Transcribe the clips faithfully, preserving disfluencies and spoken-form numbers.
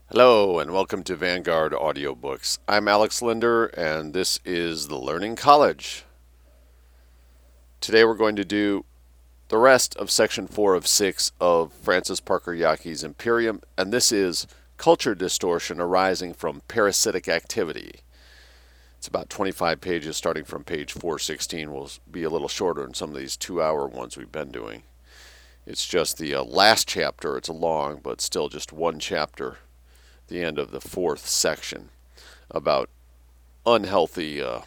Hello and welcome to Vanguard Audiobooks. I'm Alex Linder and this is The Learning College. Today we're going to do the rest of section four of six of Francis Parker Yockey's Imperium, and this is Culture Distortion Arising from Parasitic Activity. It's about twenty-five pages starting from page four sixteen. Will be a little shorter than some of these two-hour ones we've been doing. It's just the uh, last chapter. It's a long, but still just one chapter. The end of the fourth section about unhealthy uh,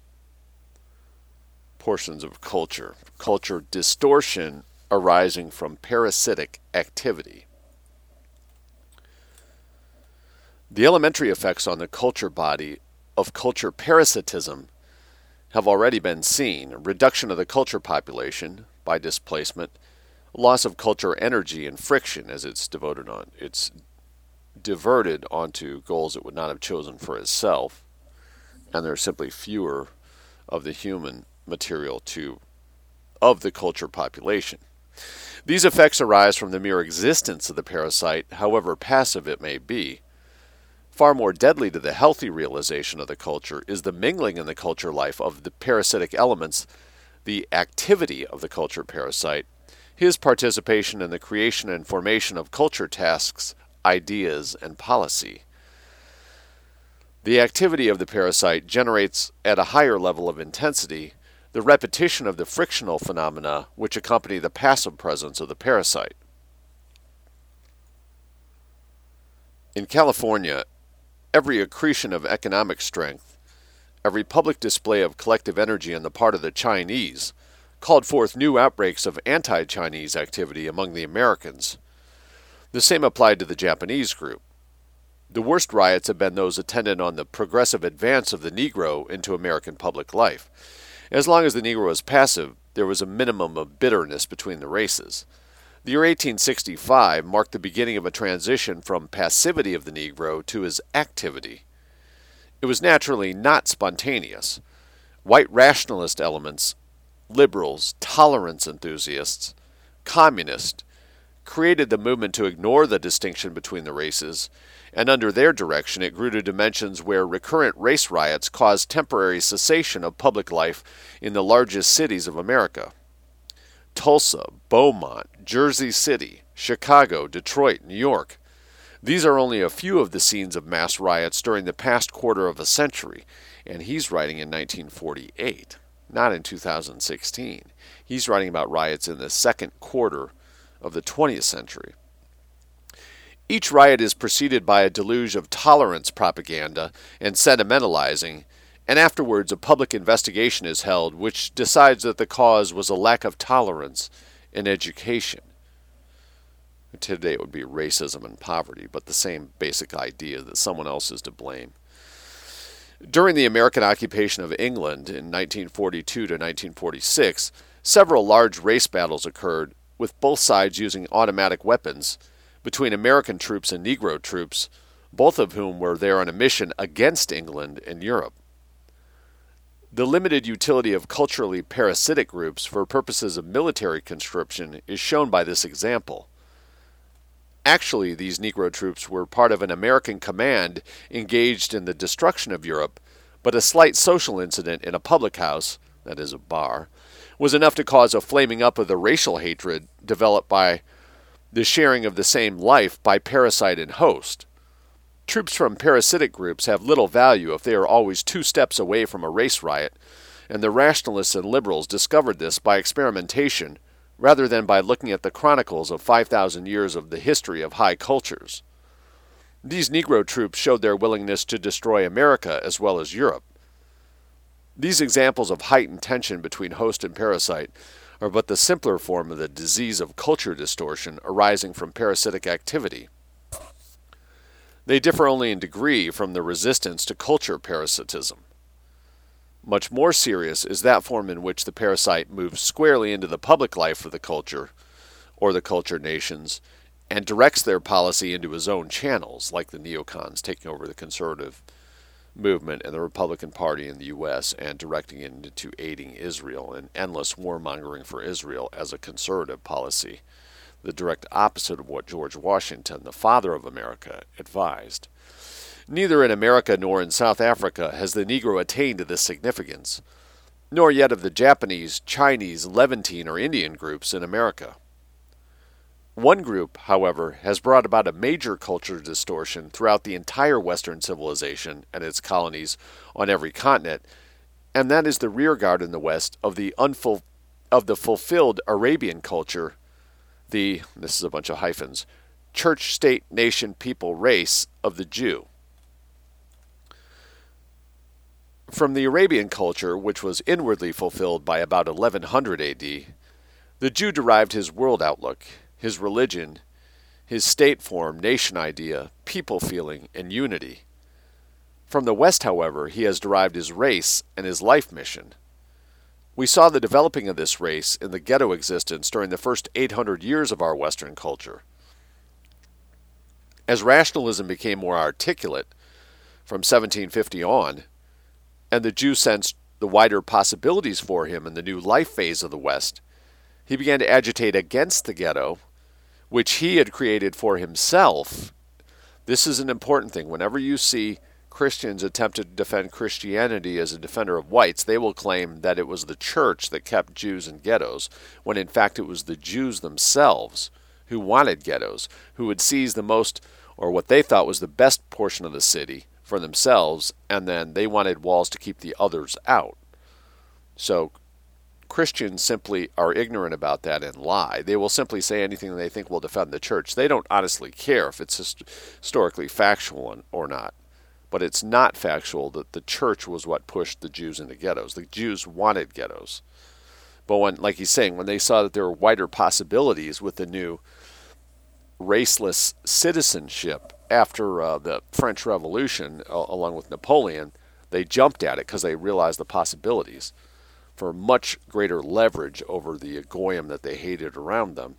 portions of culture. Culture distortion arising from parasitic activity. The elementary effects on the culture body of culture parasitism have already been seen. A reduction of the culture population by displacement, loss of culture energy and friction as it's devoted on it's diverted onto goals it would not have chosen for itself, and there are simply fewer of the human material to of the culture population. These effects arise from the mere existence of the parasite, however passive it may be. Far more deadly to the healthy realization of the culture is the mingling in the culture life of the parasitic elements, the activity of the culture parasite, his participation in the creation and formation of culture tasks, ideas, and policy. The activity of the parasite generates at a higher level of intensity the repetition of the frictional phenomena which accompany the passive presence of the parasite. In California, every accretion of economic strength, every public display of collective energy on the part of the Chinese, called forth new outbreaks of anti-Chinese activity among the Americans. The same applied to the Japanese group. The worst riots have been those attendant on the progressive advance of the Negro into American public life. As long as the Negro was passive, there was a minimum of bitterness between the races. The year eighteen sixty-five marked the beginning of a transition from passivity of the Negro to his activity. It was naturally not spontaneous. White rationalist elements, liberals, tolerance enthusiasts, communists, created the movement to ignore the distinction between the races, and under their direction it grew to dimensions where recurrent race riots caused temporary cessation of public life in the largest cities of America. Tulsa, Beaumont, Jersey City, Chicago, Detroit, New York. These are only a few of the scenes of mass riots during the past quarter of a century, and he's writing in nineteen forty-eight, not in two thousand sixteen. He's writing about riots in the second quarter of the twentieth century. Each riot is preceded by a deluge of tolerance propaganda and sentimentalizing, and afterwards a public investigation is held which decides that the cause was a lack of tolerance in education. Today it would be racism and poverty, but the same basic idea that someone else is to blame. During the American occupation of England in nineteen forty-two to nineteen forty-six, several large race battles occurred, with both sides using automatic weapons, between American troops and Negro troops, both of whom were there on a mission against England and Europe. The limited utility of culturally parasitic groups for purposes of military conscription is shown by this example. Actually, these Negro troops were part of an American command engaged in the destruction of Europe, but a slight social incident in a public house, that is a bar, was enough to cause a flaming up of the racial hatred developed by the sharing of the same life by parasite and host. Troops from parasitic groups have little value if they are always two steps away from a race riot, and the rationalists and liberals discovered this by experimentation rather than by looking at the chronicles of five thousand years of the history of high cultures. These Negro troops showed their willingness to destroy America as well as Europe. These examples of heightened tension between host and parasite are but the simpler form of the disease of culture distortion arising from parasitic activity. They differ only in degree from the resistance to culture parasitism. Much more serious is that form in which the parasite moves squarely into the public life of the culture, or the culture nations, and directs their policy into his own channels, like the neocons taking over the conservative movement and the Republican Party in the U S and directing it into aiding Israel and endless warmongering for Israel as a conservative policy. the direct opposite of what George Washington, the father of America, advised. Neither in America nor in South Africa has the Negro attained to this significance, nor yet of the Japanese, Chinese, Levantine, or Indian groups in America. One group, however, has brought about a major culture distortion throughout the entire Western civilization and its colonies on every continent, and that is the rearguard in the West of the unful- of the fulfilled Arabian culture, the, this is a bunch of hyphens, church, state, nation, people, race of the Jew. From the Arabian culture, which was inwardly fulfilled by about eleven hundred A D, the Jew derived his world outlook, his religion, his state form, nation idea, people feeling, and unity. From the West, however, he has derived his race and his life mission. We saw the developing of this race in the ghetto existence during the first eight hundred years of our Western culture. As rationalism became more articulate from seventeen fifty on, and the Jew sensed the wider possibilities for him in the new life phase of the West, he began to agitate against the ghetto, which he had created for himself. This is an important thing. Whenever you see Christians attempt to defend Christianity as a defender of whites, they will claim that it was the church that kept Jews in ghettos, when in fact it was the Jews themselves who wanted ghettos, who would seize the most, or what they thought was the best portion of the city for themselves, and then they wanted walls to keep the others out. So Christians simply are ignorant about that and lie. They will simply say anything they think will defend the church. They don't honestly care if it's historically factual or not. But it's not factual that the church was what pushed the Jews into ghettos. The Jews wanted ghettos. But when, like he's saying, when they saw that there were wider possibilities with the new raceless citizenship after uh, the French Revolution, uh, along with Napoleon, they jumped at it because they realized the possibilities for much greater leverage over the goyim that they hated around them.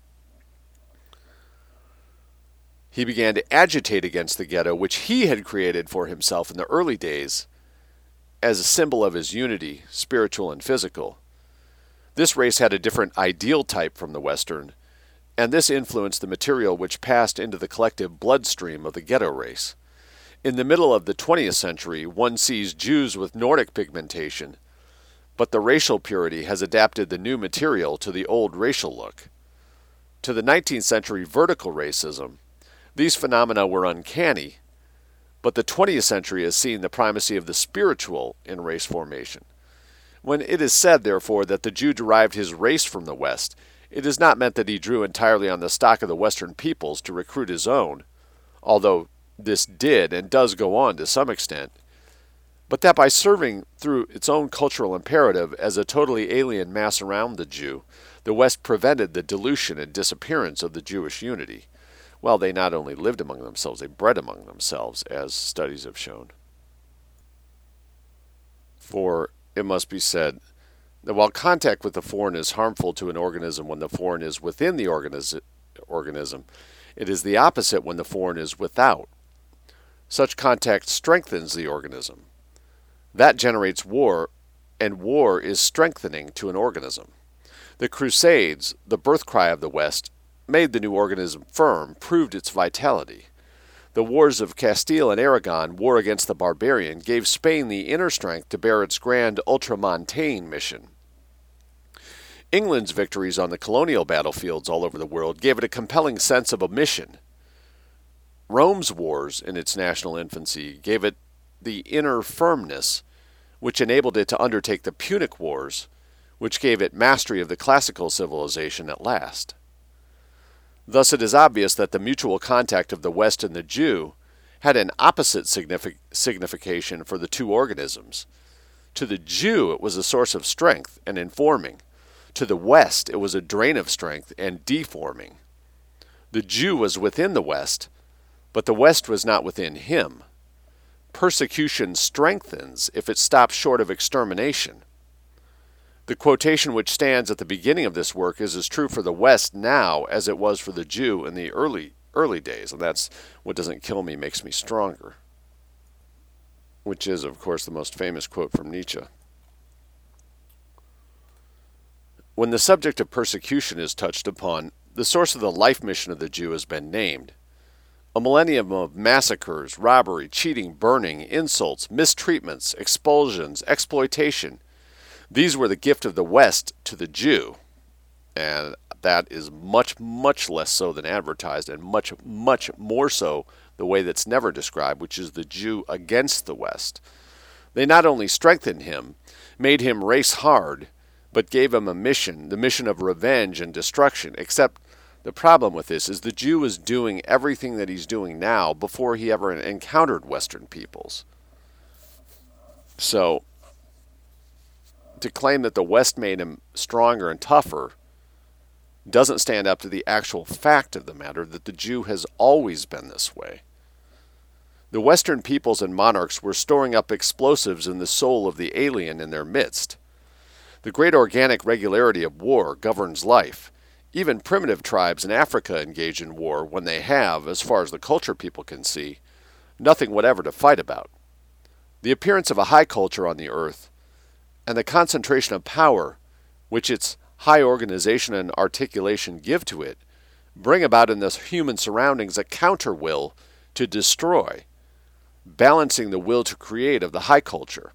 He began to agitate against the ghetto, which he had created for himself in the early days as a symbol of his unity, spiritual and physical. This race had a different ideal type from the Western, and this influenced the material which passed into the collective bloodstream of the ghetto race. In the middle of the twentieth century, one sees Jews with Nordic pigmentation, but the racial purity has adapted the new material to the old racial look. To the nineteenth century vertical racism, these phenomena were uncanny, but the twentieth century has seen the primacy of the spiritual in race formation. When it is said, therefore, that the Jew derived his race from the West, it is not meant that he drew entirely on the stock of the Western peoples to recruit his own, although this did and does go on to some extent, but that by serving through its own cultural imperative as a totally alien mass around the Jew, the West prevented the dilution and disappearance of the Jewish unity. Well, they not only lived among themselves, they bred among themselves, as studies have shown. For it must be said that while contact with the foreign is harmful to an organism when the foreign is within the organis- organism, it is the opposite when the foreign is without. Such contact strengthens the organism. That generates war, and war is strengthening to an organism. The Crusades, the birth cry of the West, made the new organism firm, proved its vitality. The wars of Castile and Aragon, war against the barbarian, gave Spain the inner strength to bear its grand ultramontane mission. England's victories on the colonial battlefields all over the world gave it a compelling sense of a mission. Rome's wars in its national infancy gave it the inner firmness, which enabled it to undertake the Punic Wars, which gave it mastery of the classical civilization at last. Thus it is obvious that the mutual contact of the West and the Jew had an opposite signific- signification for the two organisms. To the Jew it was a source of strength and informing. To the West it was a drain of strength and deforming. The Jew was within the West, but the West was not within him. Persecution strengthens if it stops short of extermination. The quotation which stands at the beginning of this work is as true for the West now as it was for the Jew in the early early days, and that's "what doesn't kill me makes me stronger," which is, of course, the most famous quote from Nietzsche. When the subject of persecution is touched upon, the source of the life mission of the Jew has been named. A millennium of massacres, robbery, cheating, burning, insults, mistreatments, expulsions, exploitation. These were the gift of the West to the Jew. And that is much, much less so than advertised, and much, much more so the way that's never described, which is the Jew against the West. They not only strengthened him, made him race hard, but gave him a mission, the mission of revenge and destruction. Except the problem with this is the Jew is doing everything that he's doing now before he ever encountered Western peoples. So, to claim that the West made him stronger and tougher doesn't stand up to the actual fact of the matter that the Jew has always been this way. The Western peoples and monarchs were storing up explosives in the soul of the alien in their midst. The great organic regularity of war governs life. Even primitive tribes in Africa engage in war when they have, as far as the culture people can see, nothing whatever to fight about. The appearance of a high culture on the earth, and the concentration of power, which its high organization and articulation give to it, bring about in the human surroundings a counter-will to destroy, balancing the will to create of the high culture.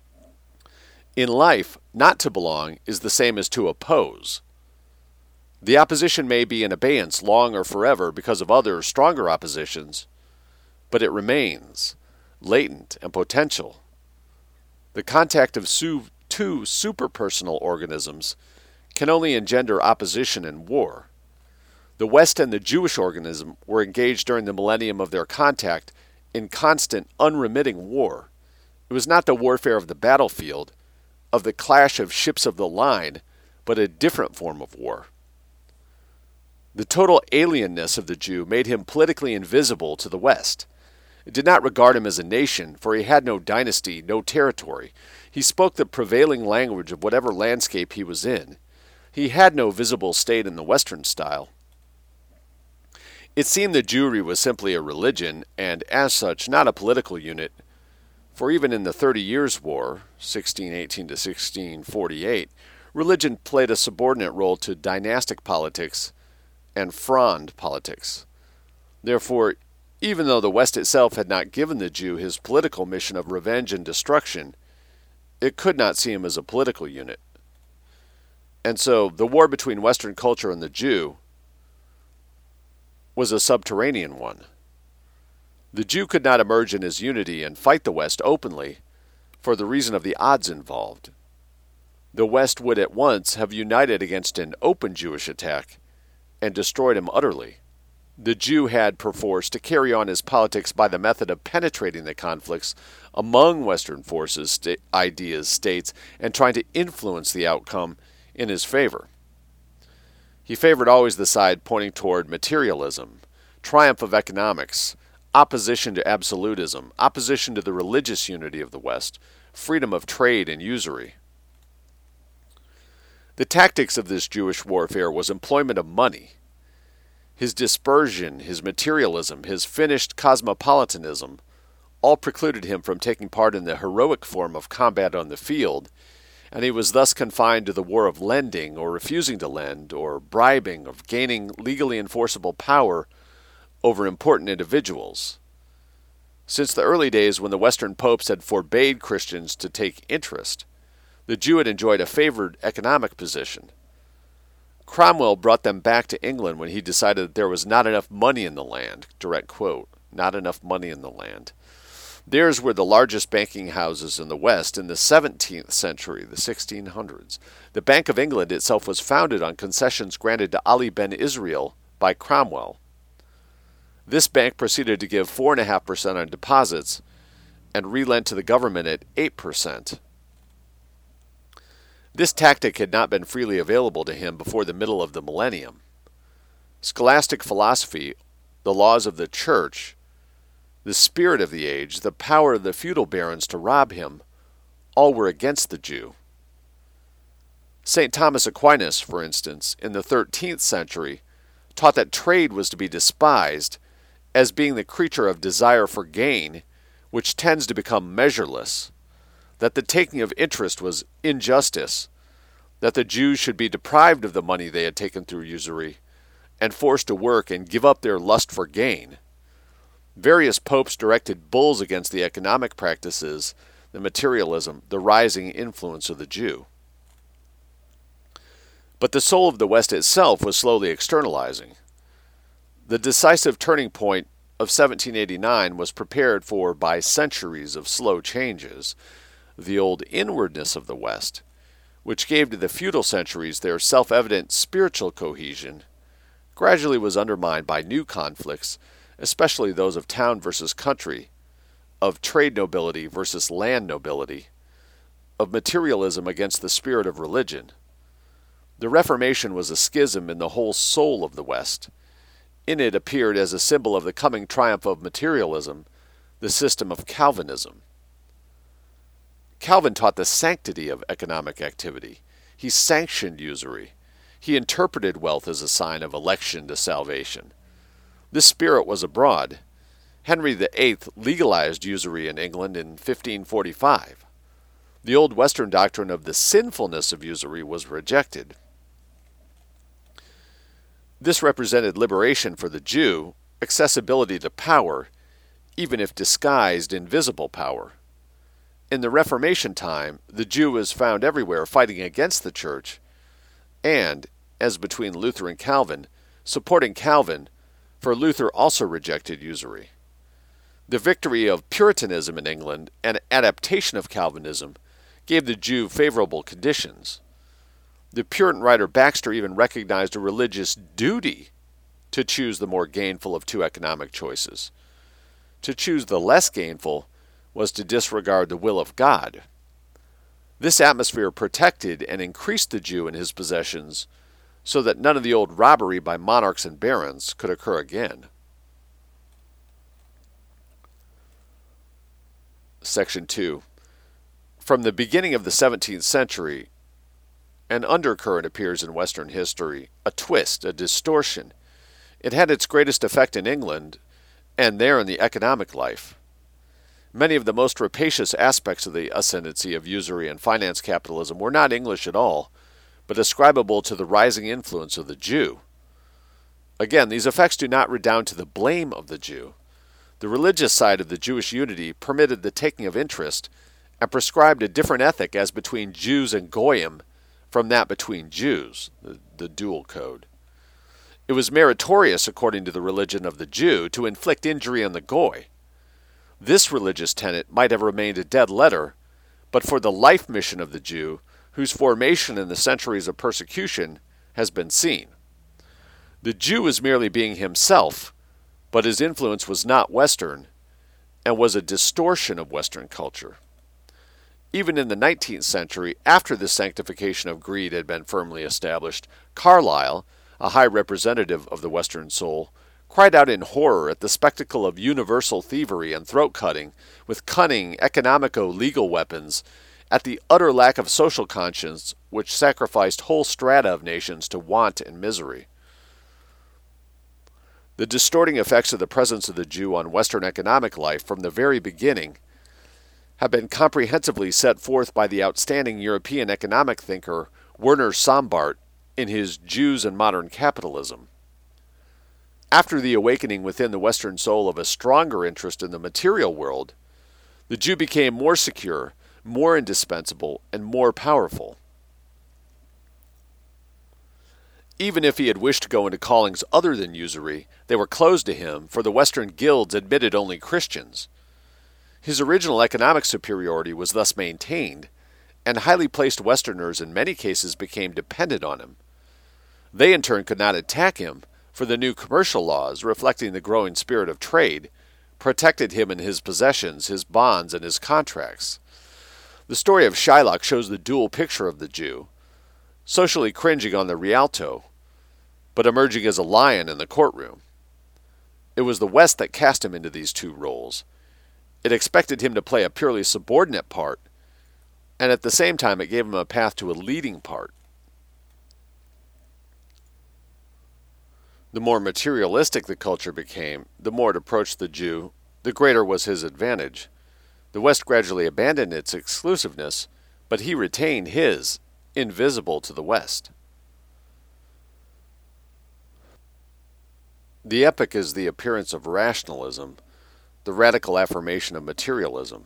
In life, not to belong is the same as to oppose. The opposition may be in abeyance long or forever because of other, stronger oppositions, but it remains, latent and potential. The contact of su- two superpersonal organisms can only engender opposition and war. The West and the Jewish organism were engaged during the millennium of their contact in constant, unremitting war. It was not the warfare of the battlefield, of the clash of ships of the line, but a different form of war. The total alienness of the Jew made him politically invisible to the West. It did not regard him as a nation, for he had no dynasty, no territory. He spoke the prevailing language of whatever landscape he was in. He had no visible state in the Western style. It seemed that Jewry was simply a religion, and as such not a political unit, for even in the Thirty Years' War, sixteen eighteen to sixteen forty-eight, religion played a subordinate role to dynastic politics and Fronde politics. Therefore, even though the West itself had not given the Jew his political mission of revenge and destruction, it could not see him as a political unit. And so, the war between Western culture and the Jew was a subterranean one. The Jew could not emerge in his unity and fight the West openly for the reason of the odds involved. The West would at once have united against an open Jewish attack and destroyed him utterly. The Jew had, perforce, to carry on his politics by the method of penetrating the conflicts among Western forces, sta- ideas, states, and trying to influence the outcome in his favor. He favored always the side pointing toward materialism, triumph of economics, opposition to absolutism, opposition to the religious unity of the West, freedom of trade and usury. The tactics of this Jewish warfare was employment of money. His dispersion, his materialism, his finished cosmopolitanism all precluded him from taking part in the heroic form of combat on the field, and he was thus confined to the war of lending or refusing to lend, or bribing, of gaining legally enforceable power over important individuals. Since the early days when the Western popes had forbade Christians to take interest, the Jew had enjoyed a favored economic position. Cromwell brought them back to England when he decided that there was not enough money in the land. Direct quote, not enough money in the land. Theirs were the largest banking houses in the West in the seventeenth century, the sixteen hundreds. The Bank of England itself was founded on concessions granted to Ali ben Israel by Cromwell. This bank proceeded to give four point five percent on deposits and relent to the government at eight percent. This tactic had not been freely available to him before the middle of the millennium. Scholastic philosophy, the laws of the church, the spirit of the age, the power of the feudal barons to rob him, all were against the Jew. Saint Thomas Aquinas, for instance, in the thirteenth century, taught that trade was to be despised as being the creature of desire for gain, which tends to become measureless, that the taking of interest was injustice, that the Jews should be deprived of the money they had taken through usury, and forced to work and give up their lust for gain. Various popes directed bulls against the economic practices, the materialism, the rising influence of the Jew. But the soul of the West itself was slowly externalizing. The decisive turning point of seventeen eighty-nine was prepared for by centuries of slow changes. The old inwardness of the West, which gave to the feudal centuries their self-evident spiritual cohesion, gradually was undermined by new conflicts, especially those of town versus country, of trade nobility versus land nobility, of materialism against the spirit of religion. The Reformation was a schism in the whole soul of the West. In it appeared as a symbol of the coming triumph of materialism, the system of Calvinism. Calvin taught the sanctity of economic activity. He sanctioned usury. He interpreted wealth as a sign of election to salvation. This spirit was abroad. Henry the Eighth legalized usury in England in fifteen forty-five. The old Western doctrine of the sinfulness of usury was rejected. This represented liberation for the Jew, accessibility to power, even if disguised invisible power. In the Reformation time, the Jew was found everywhere fighting against the church, and, as between Luther and Calvin, supporting Calvin, for Luther also rejected usury. The victory of Puritanism in England and adaptation of Calvinism gave the Jew favorable conditions. The Puritan writer Baxter even recognized a religious duty to choose the more gainful of two economic choices. To choose the less gainful was to disregard the will of God. This atmosphere protected and increased the Jew and his possessions so that none of the old robbery by monarchs and barons could occur again. Section two. From the beginning of the seventeenth century, an undercurrent appears in Western history, a twist, a distortion. It had its greatest effect in England, and there in the economic life. Many of the most rapacious aspects of the ascendancy of usury and finance capitalism were not English at all, but ascribable to the rising influence of the Jew. Again, these effects do not redound to the blame of the Jew. The religious side of the Jewish unity permitted the taking of interest and prescribed a different ethic as between Jews and Goyim from that between Jews, the, the dual code. It was meritorious, according to the religion of the Jew, to inflict injury on the Goy. This religious tenet might have remained a dead letter, but for the life mission of the Jew, whose formation in the centuries of persecution has been seen. The Jew was merely being himself, but his influence was not Western, and was a distortion of Western culture. Even in the nineteenth century, after the sanctification of greed had been firmly established, Carlyle, a high representative of the Western soul, cried out in horror at the spectacle of universal thievery and throat-cutting with cunning economico-legal weapons, at the utter lack of social conscience which sacrificed whole strata of nations to want and misery. The distorting effects of the presence of the Jew on Western economic life from the very beginning have been comprehensively set forth by the outstanding European economic thinker Werner Sombart in his Jews and Modern Capitalism. After the awakening within the Western soul of a stronger interest in the material world, the Jew became more secure, more indispensable, and more powerful. Even if he had wished to go into callings other than usury, they were closed to him, for the Western guilds admitted only Christians. His original economic superiority was thus maintained, and highly placed Westerners in many cases became dependent on him. They in turn could not attack him, for the new commercial laws, reflecting the growing spirit of trade, protected him in his possessions, his bonds, and his contracts. The story of Shylock shows the dual picture of the Jew, socially cringing on the Rialto, but emerging as a lion in the courtroom. It was the West that cast him into these two roles. It expected him to play a purely subordinate part, and at the same time it gave him a path to a leading part. The more materialistic the culture became, the more it approached the Jew, the greater was his advantage. The West gradually abandoned its exclusiveness, but he retained his, invisible to the West. The epoch is the appearance of rationalism, the radical affirmation of materialism.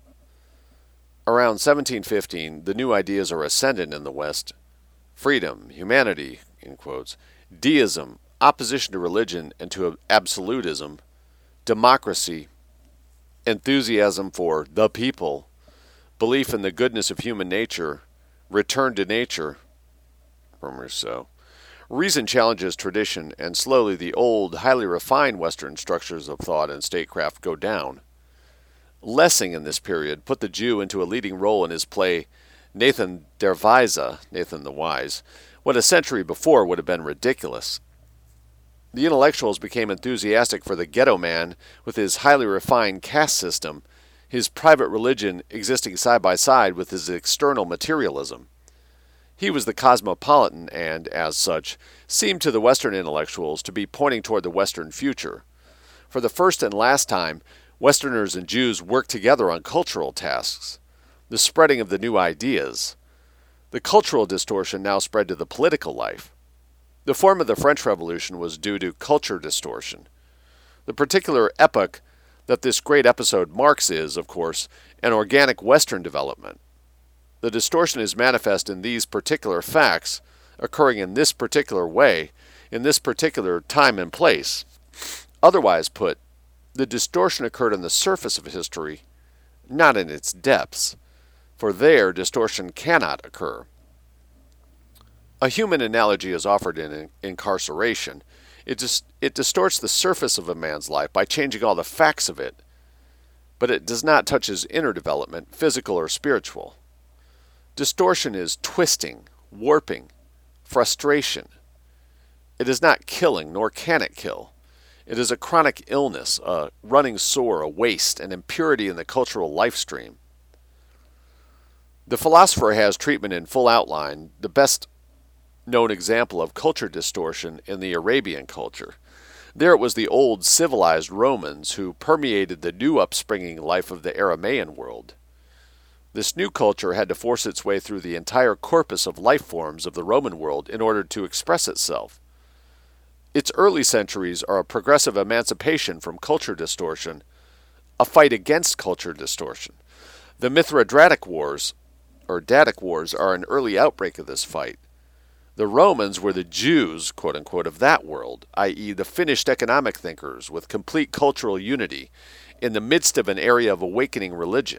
Around seventeen fifteen, the new ideas are ascendant in the West: freedom, humanity, in quotes, deism, opposition to religion and to absolutism, democracy, enthusiasm for the people, belief in the goodness of human nature, return to nature, from Rousseau. Reason challenges tradition, and slowly the old, highly refined Western structures of thought and statecraft go down. Lessing in this period put the Jew into a leading role in his play Nathan der Weise, Nathan the Wise, what a century before would have been ridiculous. The intellectuals became enthusiastic for the ghetto man with his highly refined caste system, his private religion existing side by side with his external materialism. He was the cosmopolitan and, as such, seemed to the Western intellectuals to be pointing toward the Western future. For the first and last time, Westerners and Jews worked together on cultural tasks, the spreading of the new ideas. The cultural distortion now spread to the political life. The form of the French Revolution was due to culture distortion. The particular epoch that this great episode marks is, of course, an organic Western development. The distortion is manifest in these particular facts, occurring in this particular way, in this particular time and place. Otherwise put, the distortion occurred on the surface of history, not in its depths, for there distortion cannot occur. A human analogy is offered in incarceration. It, dis- it distorts the surface of a man's life by changing all the facts of it, but it does not touch his inner development, physical or spiritual. Distortion is twisting, warping, frustration. It is not killing, nor can it kill. It is a chronic illness, a running sore, a waste, an impurity in the cultural life stream. The philosopher has treatment in full outline, the best known example of culture distortion in the Arabian culture. There it was the old civilized Romans who permeated the new upspringing life of the Aramaean world. This new culture had to force its way through the entire corpus of life forms of the Roman world in order to express itself. Its early centuries are a progressive emancipation from culture distortion, a fight against culture distortion. The Mithridatic Wars, or Datic Wars, are an early outbreak of this fight. The Romans were the Jews, quote-unquote, of that world, that is the finished economic thinkers with complete cultural unity in the midst of an area of awakening religion.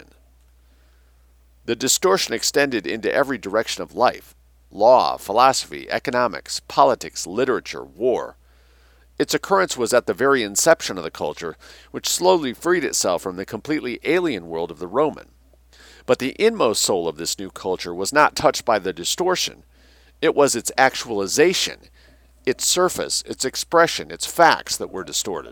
The distortion extended into every direction of life: law, philosophy, economics, politics, literature, war. Its occurrence was at the very inception of the culture, which slowly freed itself from the completely alien world of the Roman. But the inmost soul of this new culture was not touched by the distortion. It was its actualization, its surface, its expression, its facts that were distorted.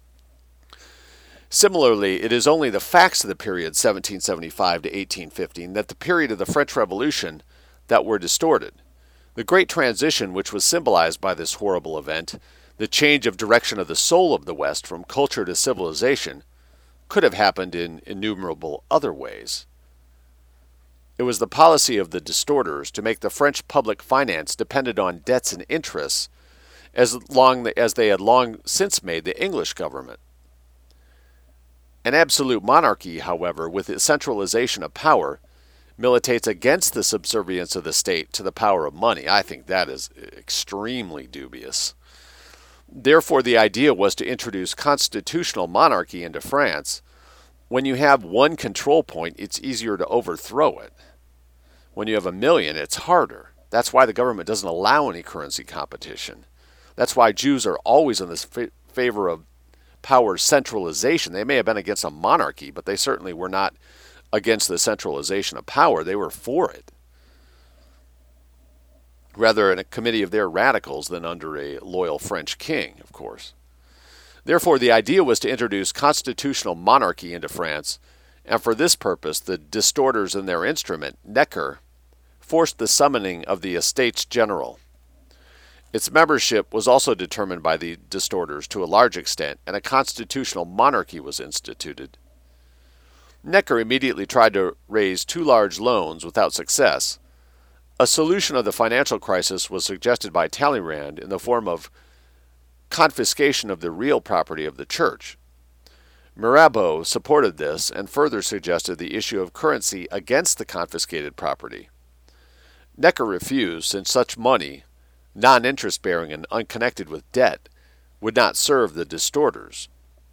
Similarly, it is only the facts of the period seventeen seventy-five to eighteen fifteen, that the period of the French Revolution, that were distorted. The great transition which was symbolized by this horrible event, the change of direction of the soul of the West from culture to civilization, could have happened in innumerable other ways. It was the policy of the distorters to make the French public finance dependent on debts and interests, as long as they had long since made the English government. An absolute monarchy, however, with its centralization of power, militates against the subservience of the state to the power of money. I think that is extremely dubious. Therefore, the idea was to introduce constitutional monarchy into France. When you have one control point, it's easier to overthrow it. When you have a million, it's harder. That's why the government doesn't allow any currency competition. That's why Jews are always in this fa- favor of power centralization. They may have been against a monarchy, but they certainly were not against the centralization of power. They were for it. Rather in a committee of their radicals than under a loyal French king, of course. Therefore, the idea was to introduce constitutional monarchy into France, and for this purpose, the distorters in their instrument, Necker, forced the summoning of the Estates General. Its membership was also determined by the distorters to a large extent, and a constitutional monarchy was instituted. Necker immediately tried to raise two large loans without success. A solution of the financial crisis was suggested by Talleyrand in the form of confiscation of the real property of the church. Mirabeau supported this and further suggested the issue of currency against the confiscated property. Necker refused, since such money, non-interest bearing and unconnected with debt, would not serve the distorters.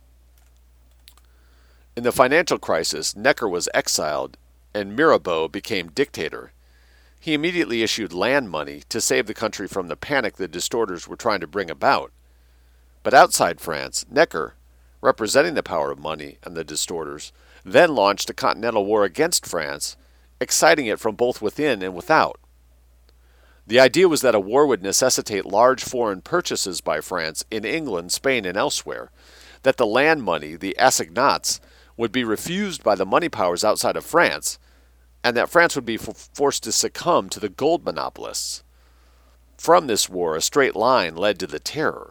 In the financial crisis, Necker was exiled and Mirabeau became dictator. He immediately issued land money to save the country from the panic the distorters were trying to bring about. But outside France, Necker, representing the power of money and the distorters, then launched a continental war against France, exciting it from both within and without. The idea was that a war would necessitate large foreign purchases by France in England, Spain, and elsewhere, that the land money, the assignats, would be refused by the money powers outside of France, and that France would be f- forced to succumb to the gold monopolists. From this war, a straight line led to the Terror.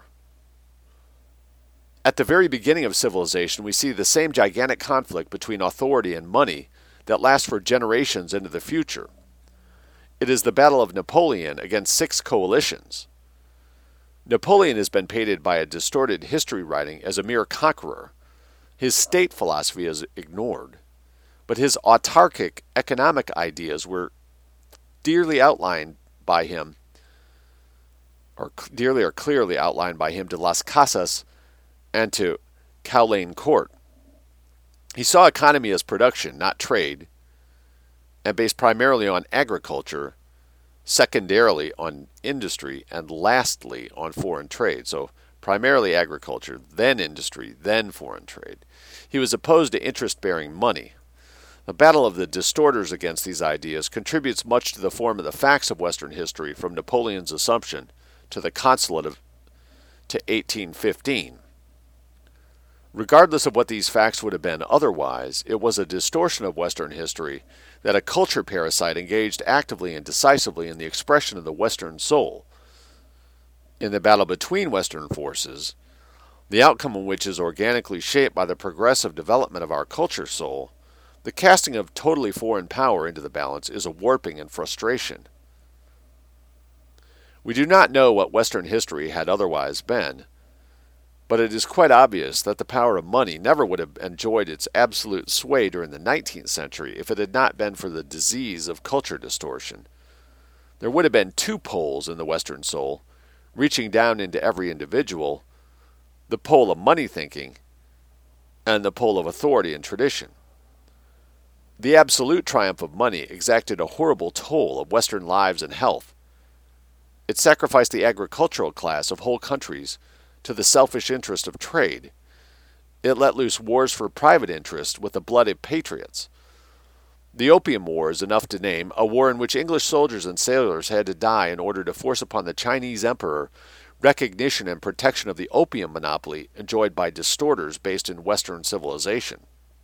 At the very beginning of civilization, we see the same gigantic conflict between authority and money that lasts for generations into the future. It is the battle of Napoleon against six coalitions. Napoleon has been painted by a distorted history writing as a mere conqueror. His state philosophy is ignored, but his autarkic economic ideas were dearly outlined by him, or dearly or clearly outlined by him to Las Casas and to Caulaincourt. He saw economy as production, not trade, and based primarily on agriculture, secondarily on industry, and lastly on foreign trade. So primarily agriculture, then industry, then foreign trade. He was opposed to interest-bearing money. The battle of the distorters against these ideas contributes much to the form of the facts of Western history, from Napoleon's Assumption to the Consulate of to eighteen fifteen. Regardless of what these facts would have been otherwise, it was a distortion of Western history that a culture parasite engaged actively and decisively in the expression of the Western soul. In the battle between Western forces, the outcome of which is organically shaped by the progressive development of our culture soul, the casting of totally foreign power into the balance is a warping and frustration. We do not know what Western history had otherwise been, but it is quite obvious that the power of money never would have enjoyed its absolute sway during the nineteenth century if it had not been for the disease of culture distortion. There would have been two poles in the Western soul, reaching down into every individual, the pole of money thinking and the pole of authority and tradition. The absolute triumph of money exacted a horrible toll of Western lives and health. It sacrificed the agricultural class of whole countries to the selfish interest of trade. It let loose wars for private interest with the blood of patriots. The Opium War is enough to name, a war in which English soldiers and sailors had to die in order to force upon the Chinese emperor recognition and protection of the opium monopoly enjoyed by distorters based in Western civilization.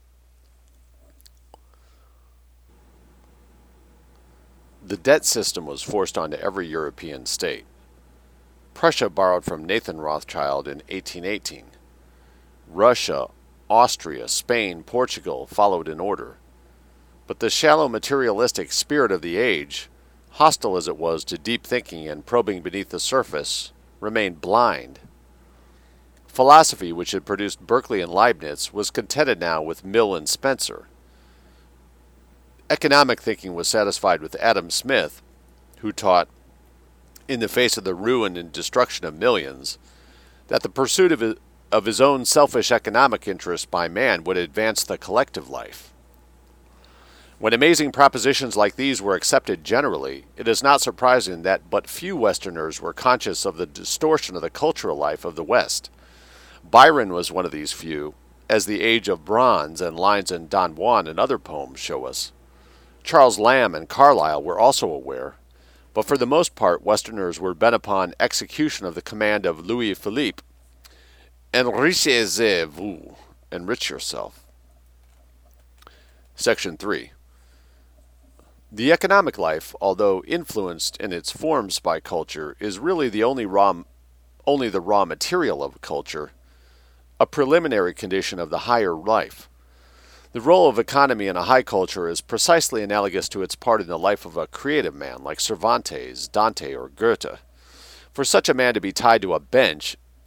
The debt system was forced onto every European state. Prussia borrowed from Nathan Rothschild in eighteen eighteen. Russia, Austria, Spain, Portugal followed in order. But the shallow materialistic spirit of the age, hostile as it was to deep thinking and probing beneath the surface, remained blind. Philosophy, which had produced Berkeley and Leibniz, was contented now with Mill and Spencer. Economic thinking was satisfied with Adam Smith, who taught, in the face of the ruin and destruction of millions, that the pursuit of his, of his own selfish economic interests by man would advance the collective life. When amazing propositions like these were accepted generally, it is not surprising that but few Westerners were conscious of the distortion of the cultural life of the West. Byron was one of these few, as the Age of Bronze and lines in Don Juan and other poems show us. Charles Lamb and Carlyle were also aware, but for the most part Westerners were bent upon execution of the command of Louis Philippe, Enrichez-vous, enrich yourself. Section three. The economic life, although influenced in its forms by culture, is really the only raw, only the raw material of culture, a preliminary condition of the higher life. The role of economy in a high culture is precisely analogous to its part in the life of a creative man like Cervantes, Dante, or Goethe. For such a man to be tied to a bench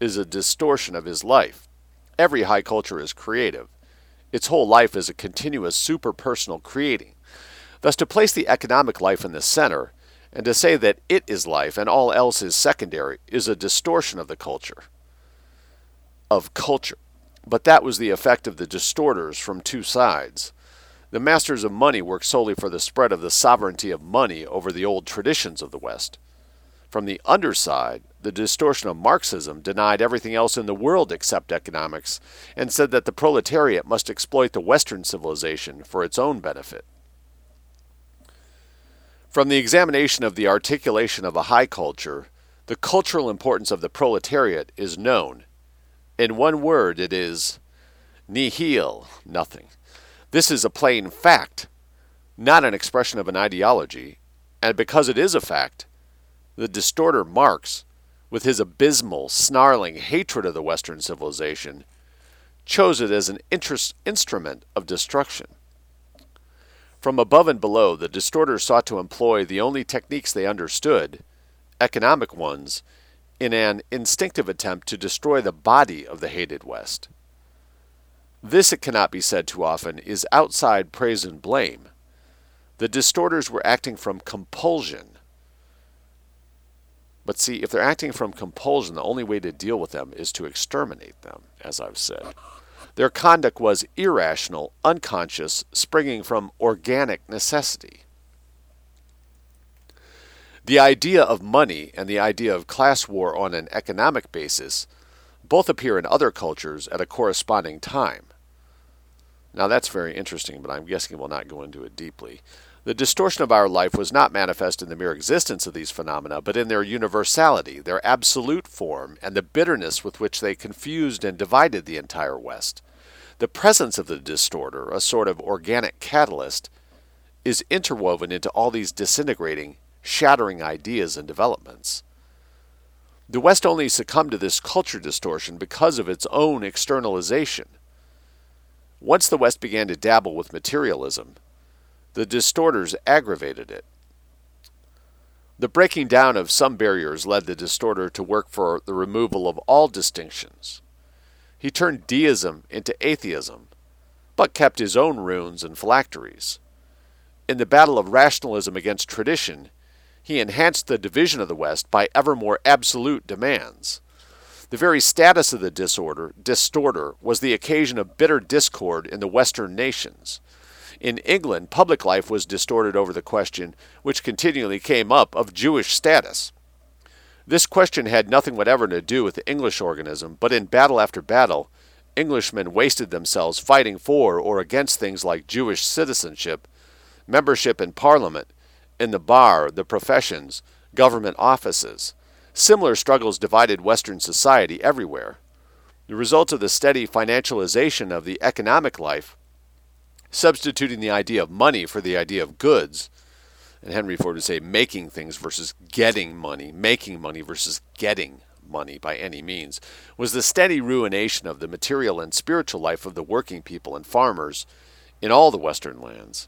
is a distortion of his life. Every high culture is creative. Its whole life is a continuous super-personal creating. Thus, to place the economic life in the center, and to say that it is life and all else is secondary, is a distortion of the culture. Of culture. But that was the effect of the distorters from two sides. The masters of money worked solely for the spread of the sovereignty of money over the old traditions of the West. From the underside, the distortion of Marxism denied everything else in the world except economics, and said that the proletariat must exploit the Western civilization for its own benefit. From the examination of the articulation of a high culture, the cultural importance of the proletariat is known. In one word, it is nihil, nothing. This is a plain fact, not an expression of an ideology, and because it is a fact, the distorter Marx, with his abysmal, snarling hatred of the Western civilization, chose it as an interest instrument of destruction. From above and below, the distorters sought to employ the only techniques they understood, economic ones, in an instinctive attempt to destroy the body of the hated West. This, it cannot be said too often, is outside praise and blame. The distorters were acting from compulsion. But see, if they're acting from compulsion, the only way to deal with them is to exterminate them, as I've said. Their conduct was irrational, unconscious, springing from organic necessity. The idea of money and the idea of class war on an economic basis both appear in other cultures at a corresponding time. Now that's very interesting, but I'm guessing we'll not go into it deeply. The distortion of our life was not manifest in the mere existence of these phenomena, but in their universality, their absolute form, and the bitterness with which they confused and divided the entire West. The presence of the distorter, a sort of organic catalyst, is interwoven into all these disintegrating, shattering ideas and developments. The West only succumbed to this culture distortion because of its own externalization. Once the West began to dabble with materialism, the distorters aggravated it. The breaking down of some barriers led the distorter to work for the removal of all distinctions. He turned deism into atheism, but kept his own runes and phylacteries. In the battle of rationalism against tradition, he enhanced the division of the West by ever more absolute demands. The very status of the disorder, distorter was the occasion of bitter discord in the Western nations. In England, public life was distorted over the question, which continually came up, of Jewish status. This question had nothing whatever to do with the English organism, but in battle after battle, Englishmen wasted themselves fighting for or against things like Jewish citizenship, membership in Parliament, in the bar, the professions, government offices. Similar struggles divided Western society everywhere. The result of the steady financialization of the economic life, substituting the idea of money for the idea of goods, and Henry Ford would say making things versus getting money, making money versus getting money by any means, was the steady ruination of the material and spiritual life of the working people and farmers in all the Western lands.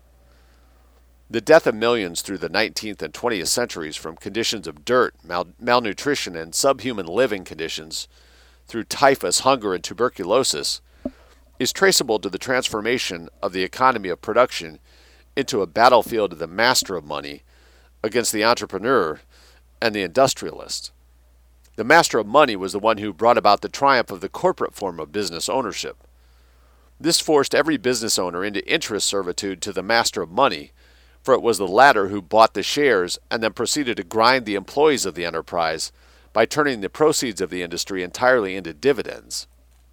The death of millions through the nineteenth and twentieth centuries from conditions of dirt, mal- malnutrition, and subhuman living conditions through typhus, hunger, and tuberculosis is traceable to the transformation of the economy of production into a battlefield of the master of money against the entrepreneur and the industrialist. The master of money was the one who brought about the triumph of the corporate form of business ownership. This forced every business owner into interest servitude to the master of money, for it was the latter who bought the shares and then proceeded to grind the employees of the enterprise by turning the proceeds of the industry entirely into dividends.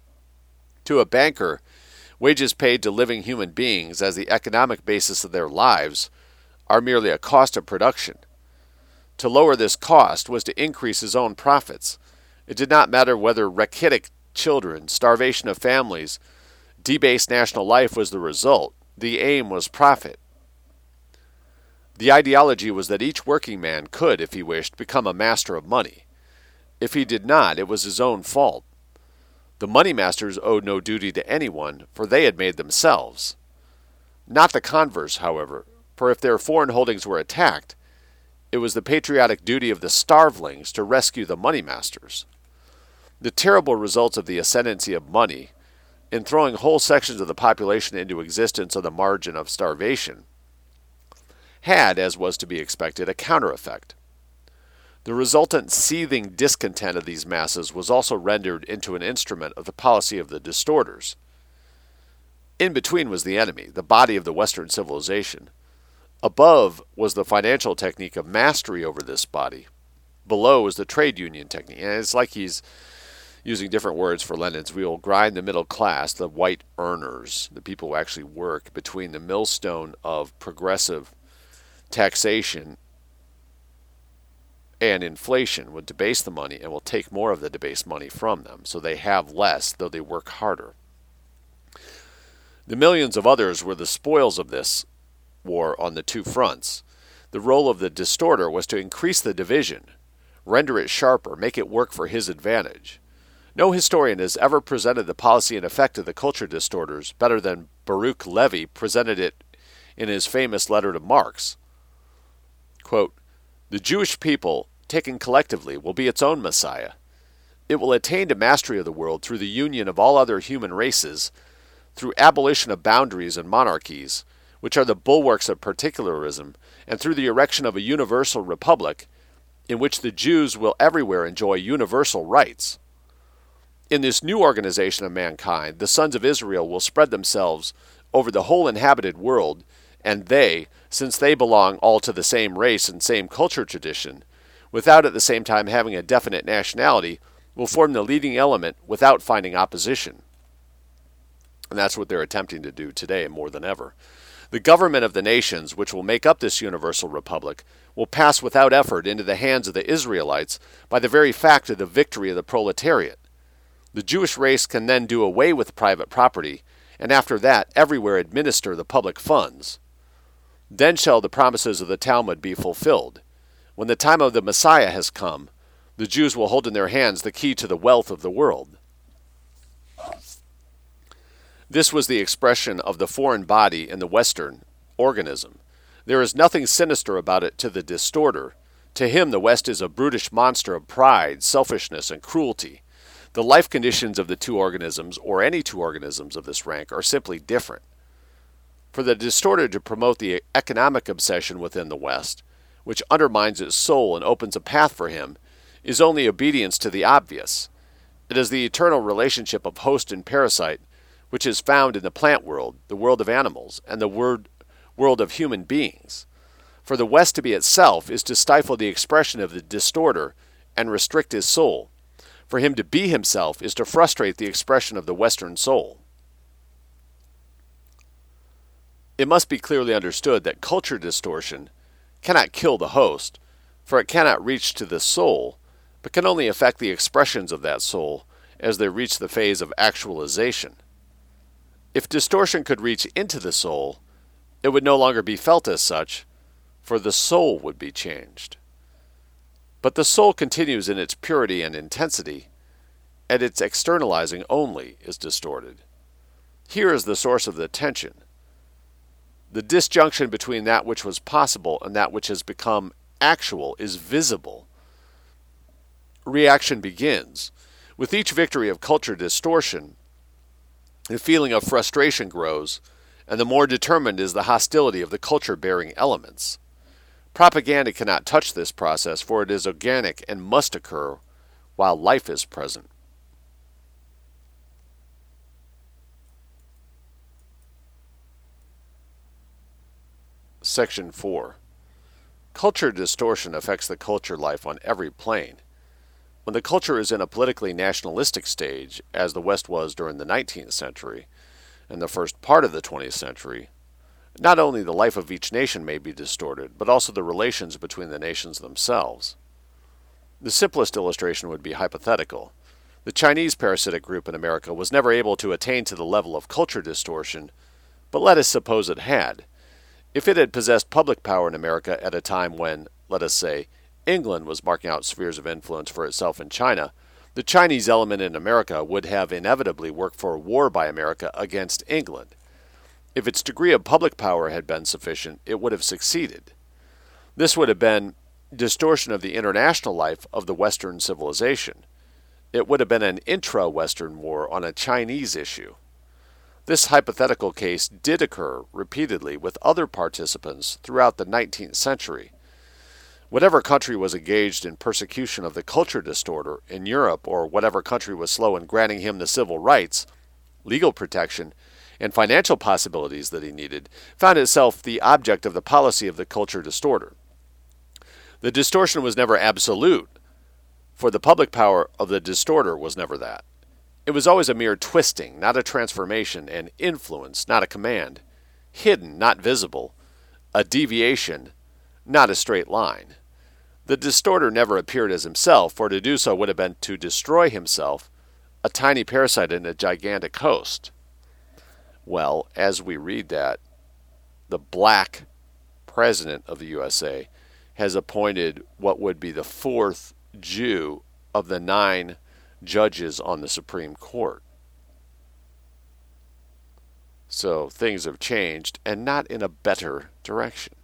To a banker, wages paid to living human beings as the economic basis of their lives are merely a cost of production. To lower this cost was to increase his own profits. It did not matter whether rachitic children, starvation of families, debased national life was the result. The aim was profit. The ideology was that each working man could, if he wished, become a master of money. If he did not, it was his own fault. The money masters owed no duty to anyone, for they had made themselves. Not the converse, however, for if their foreign holdings were attacked, it was the patriotic duty of the starvelings to rescue the money masters. The terrible results of the ascendancy of money in throwing whole sections of the population into existence on the margin of starvation had, as was to be expected, a counter effect. The resultant seething discontent of these masses was also rendered into an instrument of the policy of the distorters. In between was the enemy, the body of the Western civilization. Above was the financial technique of mastery over this body. Below was the trade union technique. And it's like he's using different words for Lenin's. We will grind the middle class, the white earners, the people who actually work, between the millstone of progressive taxation and inflation, would debase the money and will take more of the debased money from them, so they have less, though they work harder. The millions of others were the spoils of this war on the two fronts. The role of the distorter was to increase the division, render it sharper, make it work for his advantage. No historian has ever presented the policy and effect of the culture distorters better than Baruch Levy presented it in his famous letter to Marx. Quote, "The Jewish people, taken collectively, will be its own Messiah. It will attain to mastery of the world through the union of all other human races, through abolition of boundaries and monarchies, which are the bulwarks of particularism, and through the erection of a universal republic, in which the Jews will everywhere enjoy universal rights. In this new organization of mankind, the sons of Israel will spread themselves over the whole inhabited world, and they, since they belong all to the same race and same culture tradition, without at the same time having a definite nationality, will form the leading element without finding opposition." And that's what they're attempting to do today more than ever. The government of the nations, which will make up this universal republic, will pass without effort into the hands of the Israelites by the very fact of the victory of the proletariat. The Jewish race can then do away with private property, and after that everywhere administer the public funds. Then shall the promises of the Talmud be fulfilled. When the time of the Messiah has come, the Jews will hold in their hands the key to the wealth of the world. This was the expression of the foreign body in the Western organism. There is nothing sinister about it to the distorter. To him, the West is a brutish monster of pride, selfishness, and cruelty. The life conditions of the two organisms, or any two organisms of this rank, are simply different. For the distorter to promote the economic obsession within the West, which undermines its soul and opens a path for him, is only obedience to the obvious. It is the eternal relationship of host and parasite, which is found in the plant world, the world of animals, and the word, world of human beings. For the West to be itself is to stifle the expression of the distorter and restrict his soul. For him to be himself is to frustrate the expression of the Western soul. It must be clearly understood that culture distortion cannot kill the host, for it cannot reach to the soul, but can only affect the expressions of that soul as they reach the phase of actualization. If distortion could reach into the soul, it would no longer be felt as such, for the soul would be changed. But the soul continues in its purity and intensity, and its externalizing only is distorted. Here is the source of the tension. The disjunction between that which was possible and that which has become actual is visible. Reaction begins. With each victory of culture distortion, the feeling of frustration grows, and the more determined is the hostility of the culture-bearing elements. Propaganda cannot touch this process, for it is organic and must occur while life is present. Section four. Culture distortion affects the culture life on every plane. When the culture is in a politically nationalistic stage, as the West was during the nineteenth century and the first part of the twentieth century, not only the life of each nation may be distorted, but also the relations between the nations themselves. The simplest illustration would be hypothetical. The Chinese parasitic group in America was never able to attain to the level of culture distortion, but let us suppose it had. If it had possessed public power in America at a time when, let us say, England was marking out spheres of influence for itself in China, the Chinese element in America would have inevitably worked for a war by America against England. If its degree of public power had been sufficient, it would have succeeded. This would have been distortion of the international life of the Western civilization. it would have been an intra-Western war on a Chinese issue. This hypothetical case did occur repeatedly with other participants throughout the nineteenth century. Whatever country was engaged in persecution of the culture distorter in Europe, or whatever country was slow in granting him the civil rights, legal protection, and financial possibilities that he needed, found itself the object of the policy of the culture distorter. The distortion was never absolute, for the public power of the distorter was never that. It was always a mere twisting, not a transformation, an influence, not a command, hidden, not visible, a deviation, not a straight line. The distorter never appeared as himself, for to do so would have been to destroy himself, a tiny parasite in a gigantic host. Well, as we read that, the black president of the U S A has appointed what would be the fourth Jew of the nine judges on the Supreme Court. So things have changed, and not in a better direction.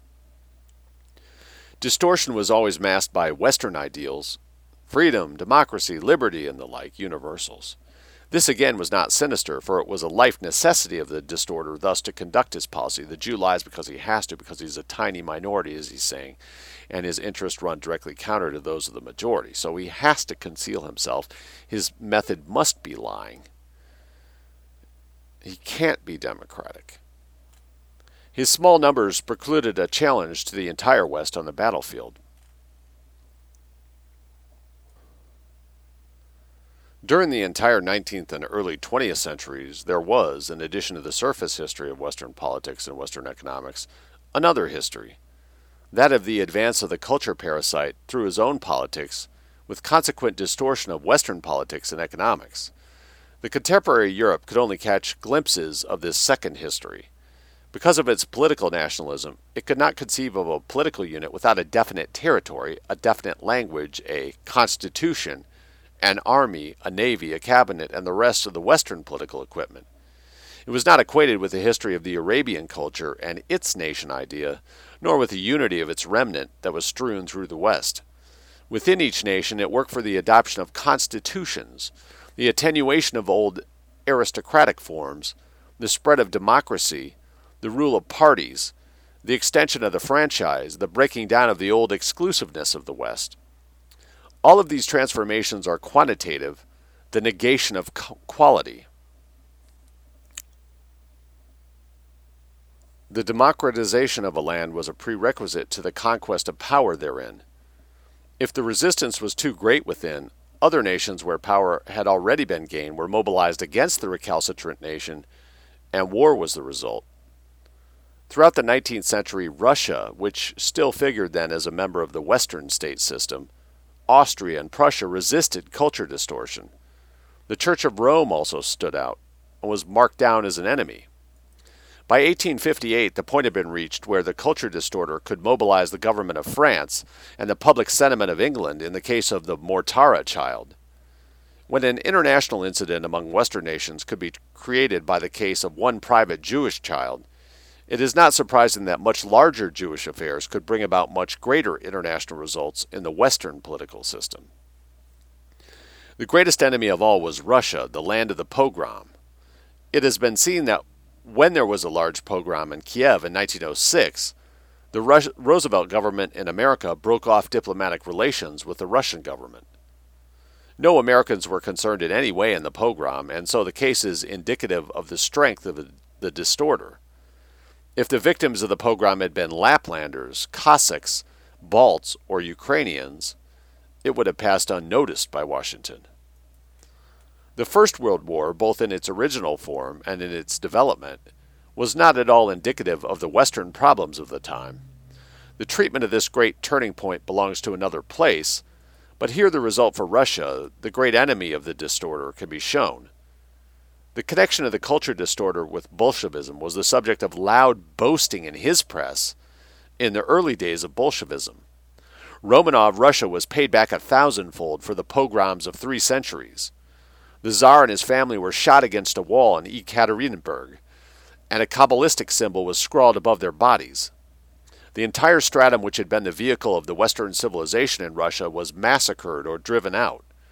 Distortion was always masked by Western ideals, freedom, democracy, liberty, and the like universals. This again was not sinister, for it was a life necessity of the distorter thus to conduct his policy. The Jew lies because he has to, because he's a tiny minority, as he's saying, and his interests run directly counter to those of the majority. So he has to conceal himself. His method must be lying. He can't be democratic. His small numbers precluded a challenge to the entire West on the battlefield. During the entire nineteenth and early twentieth centuries, there was, in addition to the surface history of Western politics and Western economics, another history, that of the advance of the culture parasite through his own politics, with consequent distortion of Western politics and economics. The contemporary Europe could only catch glimpses of this second history. Because of its political nationalism, it could not conceive of a political unit without a definite territory, a definite language, a constitution, an army, a navy, a cabinet, and the rest of the Western political equipment. It was not acquainted with the history of the Arabian culture and its nation idea, nor with the unity of its remnant that was strewn through the West. Within each nation it worked for the adoption of constitutions, the attenuation of old aristocratic forms, the spread of democracy, the rule of parties, the extension of the franchise, the breaking down of the old exclusiveness of the West. All of these transformations are quantitative, the negation of quality. The democratization of a land was a prerequisite to the conquest of power therein. If the resistance was too great within, other nations where power had already been gained were mobilized against the recalcitrant nation, and war was the result. Throughout the nineteenth century, Russia, which still figured then as a member of the Western state system, Austria and Prussia resisted culture distortion. The Church of Rome also stood out and was marked down as an enemy. By eighteen fifty-eight, the point had been reached where the culture distorter could mobilize the government of France and the public sentiment of England in the case of the Mortara child. When an international incident among Western nations could be created by the case of one private Jewish child, it is not surprising that much larger Jewish affairs could bring about much greater international results in the Western political system. The greatest enemy of all was Russia, the land of the pogrom. It has been seen that when there was a large pogrom in Kiev in nineteen oh six, the Rus- Roosevelt government in America broke off diplomatic relations with the Russian government. No Americans were concerned in any way in the pogrom, and so the case is indicative of the strength of the, the distorter. If the victims of the pogrom had been Laplanders, Cossacks, Balts, or Ukrainians, it would have passed unnoticed by Washington. The First World War, both in its original form and in its development, was not at all indicative of the Western problems of the time. The treatment of this great turning point belongs to another place, but here the result for Russia, the great enemy of the distorter, can be shown. The connection of the culture distorter with Bolshevism was the subject of loud boasting in his press in the early days of Bolshevism. Romanov Russia was paid back a thousandfold for the pogroms of three centuries. The Tsar and his family were shot against a wall in Ekaterinburg, and a Kabbalistic symbol was scrawled above their bodies. The entire stratum which had been the vehicle of the Western civilization in Russia was massacred or driven out.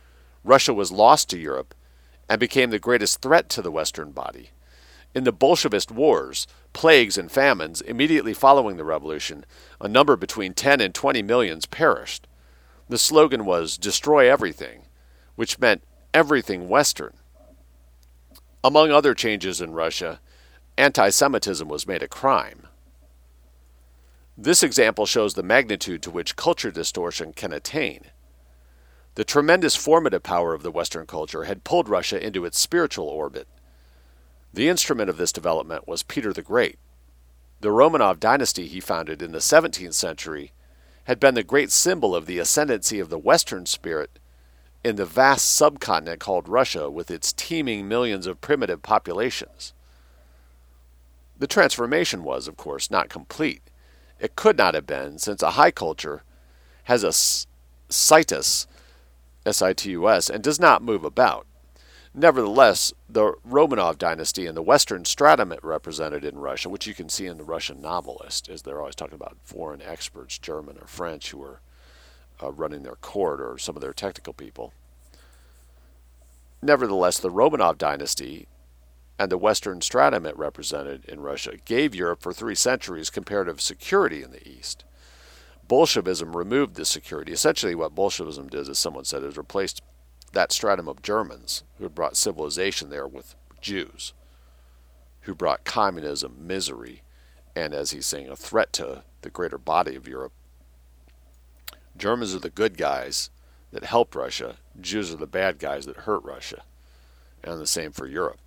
Russia was lost to Europe and became the greatest threat to the Western body. In the Bolshevist wars, plagues, and famines immediately following the revolution, a number between ten and twenty millions perished. The slogan was, "Destroy everything," which meant everything Western. Among other changes in Russia, anti-Semitism was made a crime. This example shows the magnitude to which culture distortion can attain. The tremendous formative power of the Western culture had pulled Russia into its spiritual orbit. The instrument of this development was Peter the Great. The Romanov dynasty he founded in the seventeenth century had been the great symbol of the ascendancy of the Western spirit in the vast subcontinent called Russia with its teeming millions of primitive populations. The transformation was, of course, not complete. It could not have been, since a high culture has a situs, S I T U S, and does not move about. Nevertheless, the Romanov dynasty and the Western stratum it represented in Russia, which you can see in the Russian novelist, as they're always talking about foreign experts, German or French, who are uh, running their court, or some of their technical people. Nevertheless, the Romanov dynasty and the Western stratum it represented in Russia gave Europe for three centuries comparative security in the East. Bolshevism removed this security. Essentially what Bolshevism did, as someone said, is replaced that stratum of Germans who had brought civilization there with Jews, who brought communism, misery, and, as he's saying, a threat to the greater body of Europe. Germans are the good guys that helped Russia. Jews are the bad guys that hurt Russia. And the same for Europe.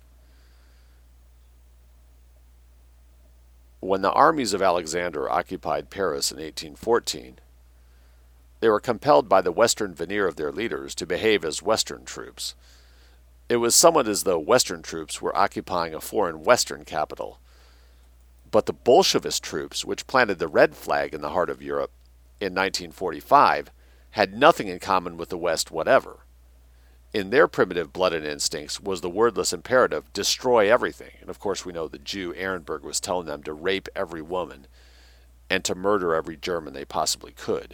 When the armies of Alexander occupied Paris in eighteen fourteen, they were compelled by the Western veneer of their leaders to behave as Western troops. It was somewhat as though Western troops were occupying a foreign Western capital. But the Bolshevist troops, which planted the red flag in the heart of Europe in nineteen forty-five, had nothing in common with the West whatever. In their primitive blooded instincts was the wordless imperative, destroy everything. And of course we know the Jew Ehrenberg was telling them to rape every woman and to murder every German they possibly could.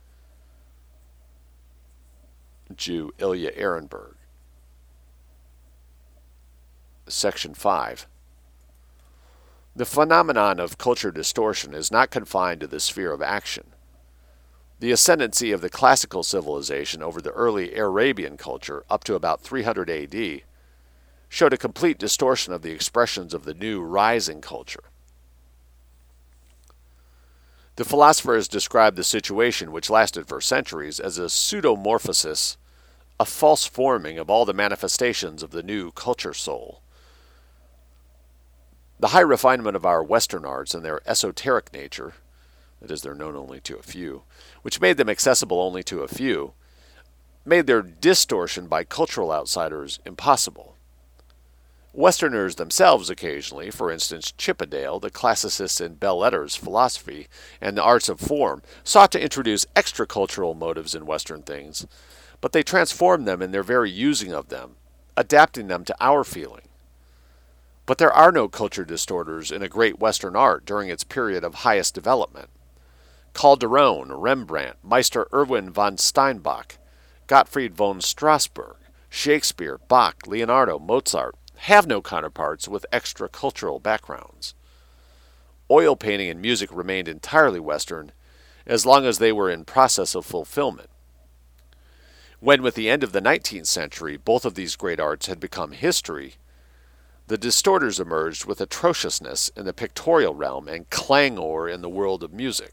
Jew Ilya Ehrenberg. Section five. The phenomenon of culture distortion is not confined to the sphere of action. The ascendancy of the classical civilization over the early Arabian culture up to about three hundred A D showed a complete distortion of the expressions of the new rising culture. The philosopher has described the situation, which lasted for centuries, as a pseudomorphosis, a false forming of all the manifestations of the new culture soul. The high refinement of our Western arts and their esoteric nature, that is, they're known only to a few, which made them accessible only to a few, made their distortion by cultural outsiders impossible. Westerners themselves occasionally, for instance Chippendale, the classicist in belles lettres philosophy and the arts of form, sought to introduce extra-cultural motives in Western things, but they transformed them in their very using of them, adapting them to our feeling. But there are no culture distorters in a great Western art during its period of highest development. Calderon, Rembrandt, Meister Erwin von Steinbach, Gottfried von Strasberg, Shakespeare, Bach, Leonardo, Mozart have no counterparts with extra-cultural backgrounds. Oil painting and music remained entirely Western as long as they were in process of fulfillment. When, with the end of the nineteenth century, both of these great arts had become history, the distorters emerged with atrociousness in the pictorial realm and clangor in the world of music.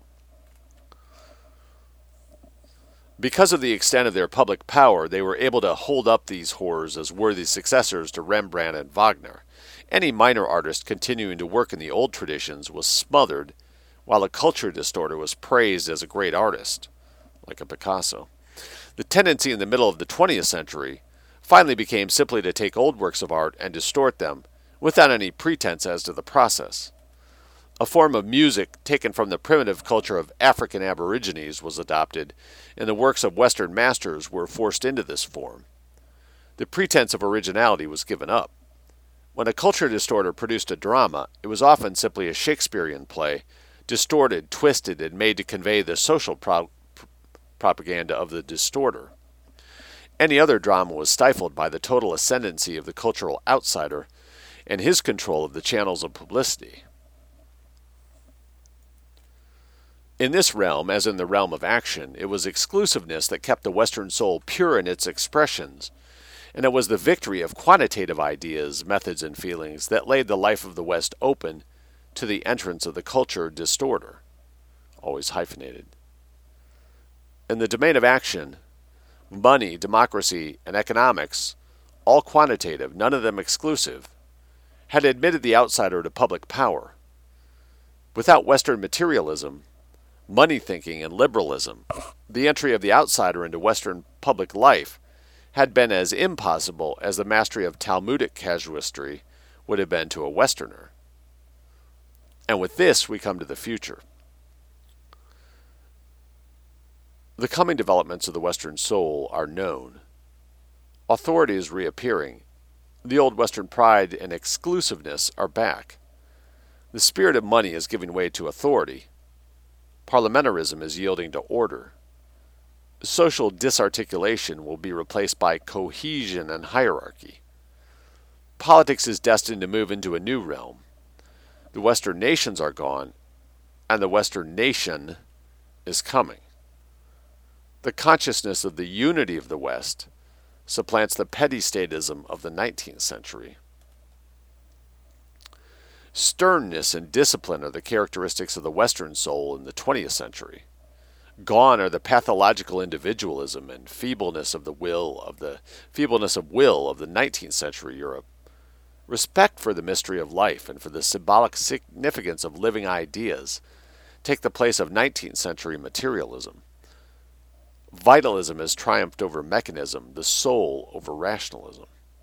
Because of the extent of their public power, they were able to hold up these horrors as worthy successors to Rembrandt and Wagner. Any minor artist continuing to work in the old traditions was smothered, while a culture distorter was praised as a great artist, like a Picasso. The tendency in the middle of the twentieth century finally became simply to take old works of art and distort them, without any pretense as to the process. A form of music taken from the primitive culture of African aborigines was adopted, and the works of Western masters were forced into this form. The pretense of originality was given up. When a culture distorter produced a drama, it was often simply a Shakespearean play, distorted, twisted, and made to convey the social pro- propaganda of the distorter. Any other drama was stifled by the total ascendancy of the cultural outsider and his control of the channels of publicity. In this realm, as in the realm of action, it was exclusiveness that kept the Western soul pure in its expressions, and it was the victory of quantitative ideas, methods, and feelings that laid the life of the West open to the entrance of the culture distorter, always hyphenated. In the domain of action, money, democracy, and economics, all quantitative, none of them exclusive, had admitted the outsider to public power. Without Western materialism, money thinking, and liberalism, the entry of the outsider into Western public life had been as impossible as the mastery of Talmudic casuistry would have been to a Westerner. And with this, we come to the future. The coming developments of the Western soul are known. Authority is reappearing. The old Western pride and exclusiveness are back. The spirit of money is giving way to authority. Parliamentarism is yielding to order. Social disarticulation will be replaced by cohesion and hierarchy. Politics is destined to move into a new realm. The Western nations are gone, and the Western nation is coming. The consciousness of the unity of the West supplants the petty statism of the nineteenth century. Sternness and discipline are the characteristics of the Western soul in the twentieth century. Gone are the pathological individualism and feebleness of the will of the feebleness of will of the nineteenth century Europe. Respect for the mystery of life and for the symbolic significance of living ideas take the place of nineteenth century materialism. Vitalism has triumphed over mechanism, the soul over rationalism.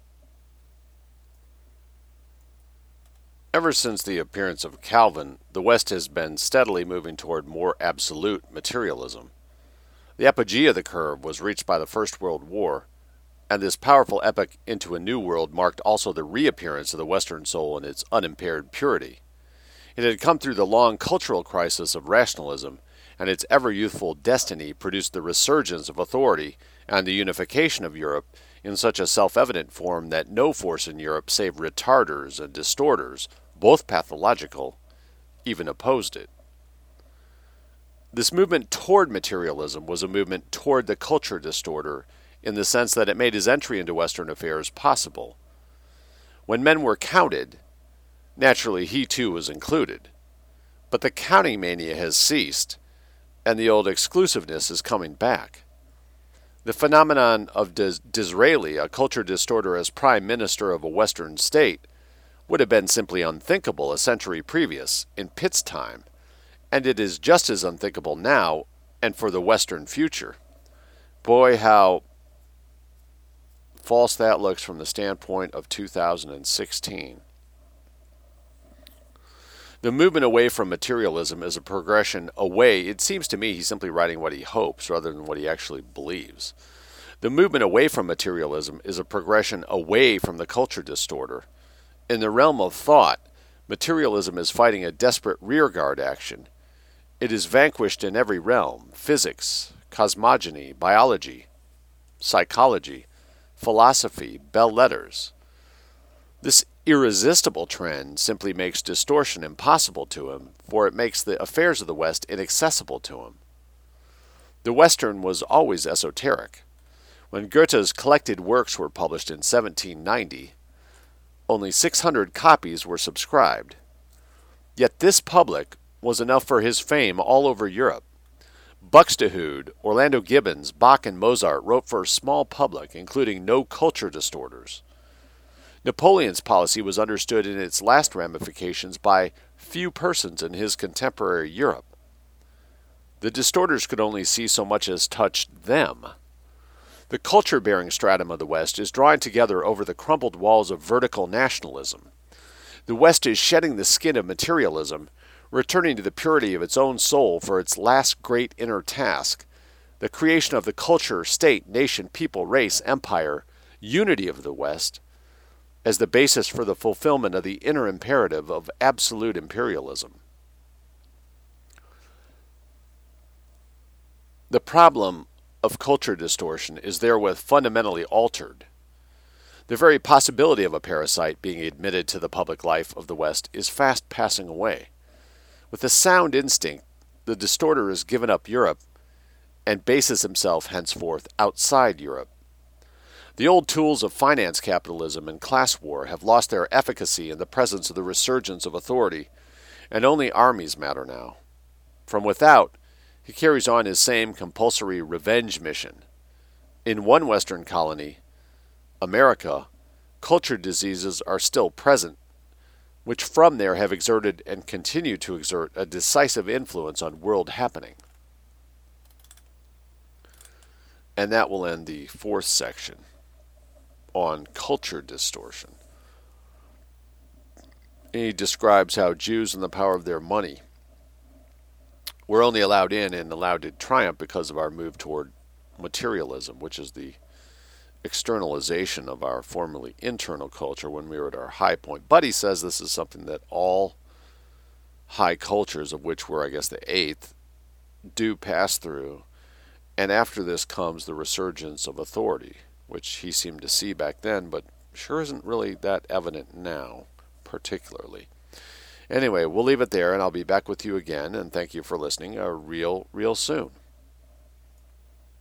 Ever since the appearance of Calvin, the West has been steadily moving toward more absolute materialism. The apogee of the curve was reached by the First World War, and this powerful epoch into a new world marked also the reappearance of the Western soul in its unimpaired purity. It had come through the long cultural crisis of rationalism, and its ever-youthful destiny produced the resurgence of authority and the unification of Europe in such a self-evident form that no force in Europe save retarders and distorters, both pathological, even opposed it. This movement toward materialism was a movement toward the culture distorter in the sense that it made his entry into Western affairs possible. When men were counted, naturally he too was included. But the counting mania has ceased, and the old exclusiveness is coming back. The phenomenon of Dis- Disraeli, a culture distorter as prime minister of a Western state, would have been simply unthinkable a century previous, in Pitt's time, and it is just as unthinkable now and for the Western future. Boy, how false that looks from the standpoint of two thousand sixteen. The movement away from materialism is a progression away. It seems to me he's simply writing what he hopes rather than what he actually believes. The movement away from materialism is a progression away from the culture distorter. In the realm of thought, materialism is fighting a desperate rearguard action. It is vanquished in every realm: physics, cosmogony, biology, psychology, philosophy, belles lettres. This irresistible trend simply makes distortion impossible to him, for it makes the affairs of the West inaccessible to him. The Western was always esoteric. When Goethe's collected works were published in seventeen ninety, only six hundred copies were subscribed. Yet this public was enough for his fame all over Europe. Buxtehude, Orlando Gibbons, Bach, and Mozart wrote for a small public, including no culture distorters. Napoleon's policy was understood in its last ramifications by few persons in his contemporary Europe. The distorters could only see so much as touched them. The culture-bearing stratum of the West is drawing together over the crumbled walls of vertical nationalism. The West is shedding the skin of materialism, returning to the purity of its own soul for its last great inner task, the creation of the culture, state, nation, people, race, empire, unity of the West, as the basis for the fulfillment of the inner imperative of absolute imperialism. The problem of culture distortion is therewith fundamentally altered. The very possibility of a parasite being admitted to the public life of the West is fast passing away. With a sound instinct, the distorter has given up Europe and bases himself henceforth outside Europe. The old tools of finance capitalism and class war have lost their efficacy in the presence of the resurgence of authority, and only armies matter now. From without, he carries on his same compulsory revenge mission. In one Western colony, America, culture diseases are still present, which from there have exerted and continue to exert a decisive influence on world happening. And that will end the fourth section on culture distortion. He describes how Jews and the power of their money were only allowed in and allowed to triumph because of our move toward materialism, which is the externalization of our formerly internal culture when we were at our high point. But he says this is something that all high cultures, of which we're, I guess, the eighth, do pass through. And after this comes the resurgence of authority, which he seemed to see back then, but sure isn't really that evident now, particularly. Anyway, we'll leave it there, and I'll be back with you again, and thank you for listening uh, real, real soon.